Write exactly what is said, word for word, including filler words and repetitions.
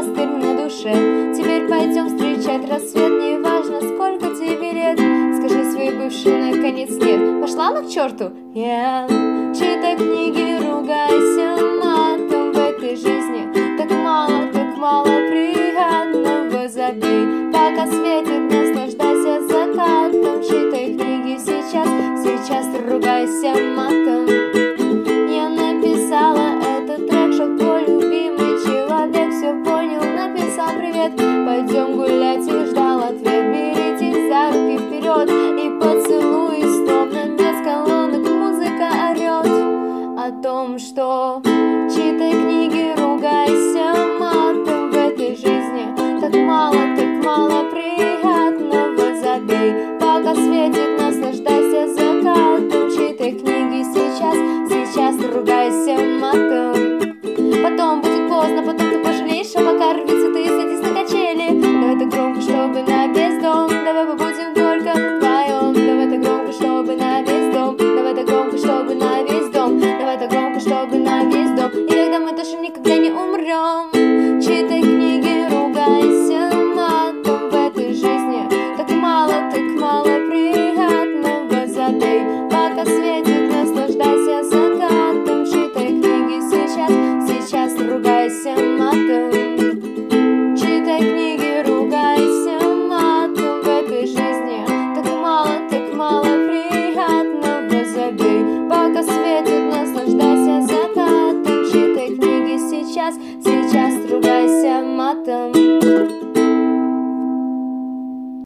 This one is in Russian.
пастырь на душе. Теперь пойдем встречать рассвет, неважно, сколько тебе лет. Скажи своей бывшей наконец нет. Пошла она к черту? Я читай книги, ругайся матом. В этой жизни так мало, так мало приятного. Забей, пока светит, наслаждайся закатом. Читай книги сейчас, сейчас ругайся матом. Я написала этот трек, чтоб твой любимый человек все понял, написал привет. Пойдем гулять, и ждал ответ. Беритесь за руки вперед и поцелуй. Стоп, на без колонок музыка орет о том, что читай книги, ругайся матом. В этой жизни так мало, так мало приятного. Забей, пока светит, наслаждайся закатом. Читай книги сейчас, сейчас ругайся матом. Потом будет поздно, потом ты пожалеешь, а пока рвется ты, садись на качели. Давай так громко, чтобы на весь дом. Давай побудем только вдвоем. Давай так громко, чтобы на весь дом. Давай так громко, чтобы на весь дом. Давай так громко, чтобы на весь дом. И тогда мы точно никогда не умрем. Читай книги, ругайся матом. В этой жизни так мало, так мало приятного. Забей, пока светит, наслаждайся закатом. Читай книги сейчас, сейчас ругайся матом. Читай книги, ругайся матом. В этой жизни так мало, так мало приятного. Забей, пока светит, наслаждайся закатом. Читай книги сейчас, сейчас ругайся матом.